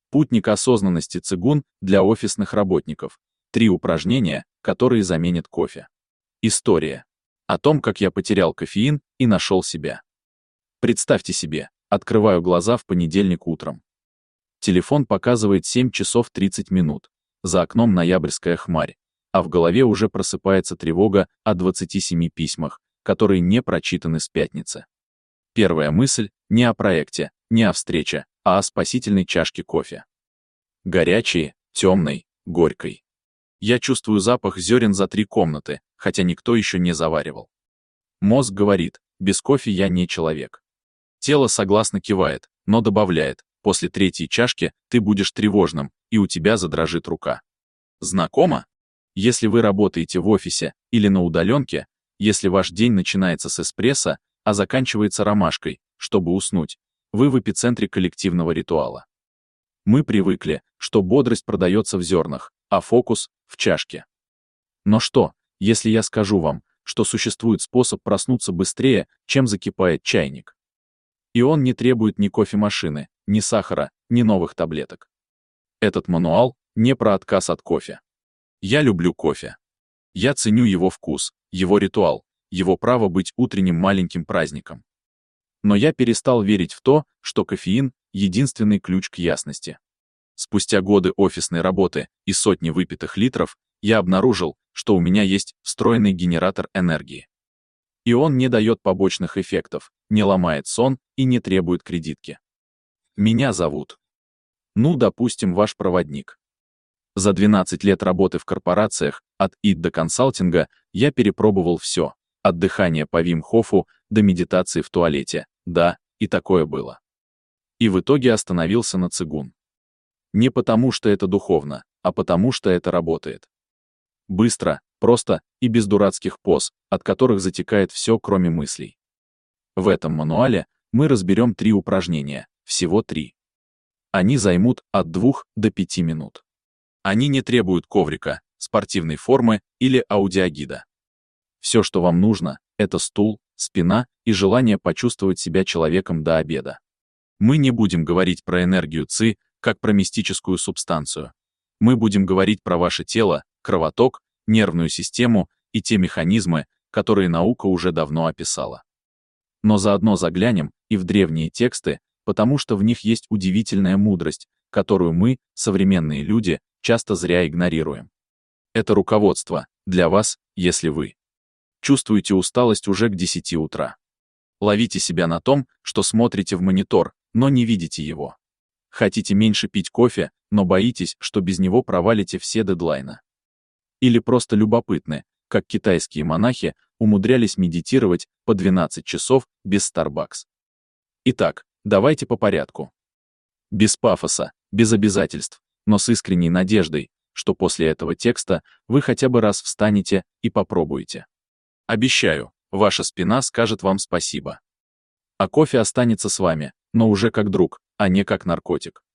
Путник осознанности цигун для офисных работников. 3 упражнения, которые заменят кофе. История. О том, как я потерял кофеин и нашел себя. Представьте себе, открываю глаза в понедельник утром. Телефон показывает 7 часов 30 минут. За окном ноябрьская хмарь, а в голове уже просыпается тревога о 27 письмах, которые не прочитаны с пятницы. Первая мысль не о проекте, не о встрече, а о спасительной чашке кофе. Горячей, темной, горькой. Я чувствую запах зерен за 3 комнаты, хотя никто еще не заваривал. Мозг говорит, без кофе я не человек. Тело согласно кивает, но добавляет, после 3-й чашки ты будешь тревожным, и у тебя задрожит рука. Знакомо? Если вы работаете в офисе или на удаленке, если ваш день начинается с эспрессо, а заканчивается ромашкой, чтобы уснуть, вы в эпицентре коллективного ритуала. Мы привыкли, что бодрость продается в зернах, а фокус — в чашке. Но что, если я скажу вам, что существует способ проснуться быстрее, чем закипает чайник? И он не требует ни кофемашины, ни сахара, ни новых таблеток. Этот мануал не про отказ от кофе. Я люблю кофе. Я ценю его вкус, его ритуал, его право быть утренним маленьким праздником. Но я перестал верить в то, что кофеин — единственный ключ к ясности. Спустя годы офисной работы и сотни выпитых литров, я обнаружил, что у меня есть встроенный генератор энергии. И он не дает побочных эффектов, не ломает сон и не требует кредитки. Меня зовут. Допустим, ваш проводник. За 12 лет работы в корпорациях, от ИТ до консалтинга, я перепробовал все, от дыхания по Вим Хофу до медитации в туалете, да, и такое было. И в итоге остановился на цигун. Не потому, что это духовно, а потому, что это работает. Быстро, просто и без дурацких поз, от которых затекает все, кроме мыслей. В этом мануале мы разберем 3 упражнения, всего 3. Они займут от 2 до 5 минут. Они не требуют коврика, спортивной формы или аудиогида. Все, что вам нужно, это стул, спина и желание почувствовать себя человеком до обеда. Мы не будем говорить про энергию ЦИ, как про мистическую субстанцию. Мы будем говорить про ваше тело, кровоток, нервную систему и те механизмы, которые наука уже давно описала. Но заодно заглянем и в древние тексты, потому что в них есть удивительная мудрость, которую мы, современные люди, часто зря игнорируем. Это руководство для вас, если вы чувствуете усталость уже к 10 утра. Ловите себя на том, что смотрите в монитор, но не видите его. Хотите меньше пить кофе, но боитесь, что без него провалите все дедлайны. Или просто любопытны, как китайские монахи умудрялись медитировать по 12 часов без Starbucks. Итак, давайте по порядку. Без пафоса, без обязательств, но с искренней надеждой, что после этого текста вы хотя бы раз встанете и попробуете. Обещаю, ваша спина скажет вам спасибо. А кофе останется с вами, но уже как друг, а не как наркотик.